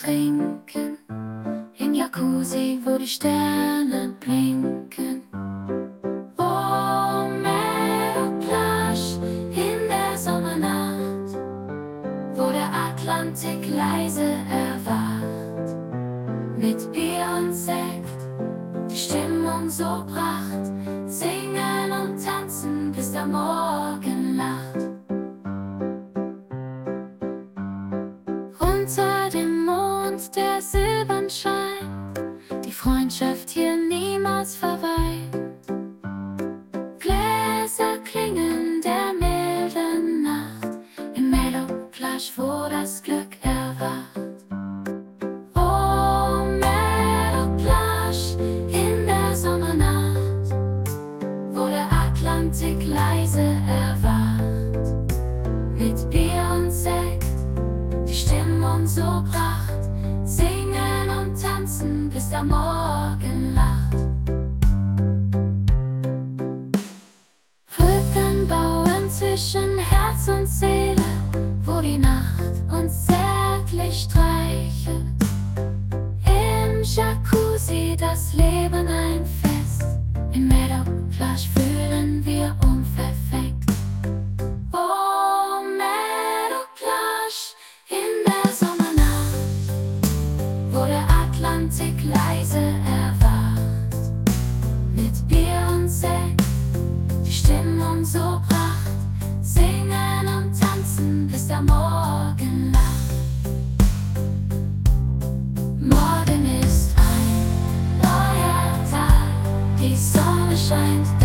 trinken, im Jacuzzi, wo die Sterne blinken. Oh, Meadowplage in der Sommernacht, wo der Atlantik leise erwacht. Mit Bier und Sekt, die Stimmung so pracht, singen und tanzen, bis der Morgen lacht. Unter dem Mond, der silbern scheint, die Freundschaft hier niemals verweint. Gläser klingen der milden Nacht, im Meadowplage, wo das Glück erwacht. Oh, Meadowplage in der Sommernacht, wo der Atlantik leise erwacht. Mit Bier und Sekt, die Stimmung so pracht, singen und tanzen, bis der Morgen lacht. Brücken zwischen Herz und Seele, wo die Nacht uns zärtlich streichelt. Im Jacuzzi das Leben ein Fest, im Meadowplage fühlen wir unverfängt. Oh, Meadowplage in der Sommernacht, wo der Atlantik leise erwacht. Mit Bier und Sekt, die Stimmung so pracht, singen und tanzen, bis der Morgen lacht. Morgen ist ein neuer Tag, die Sonne scheint.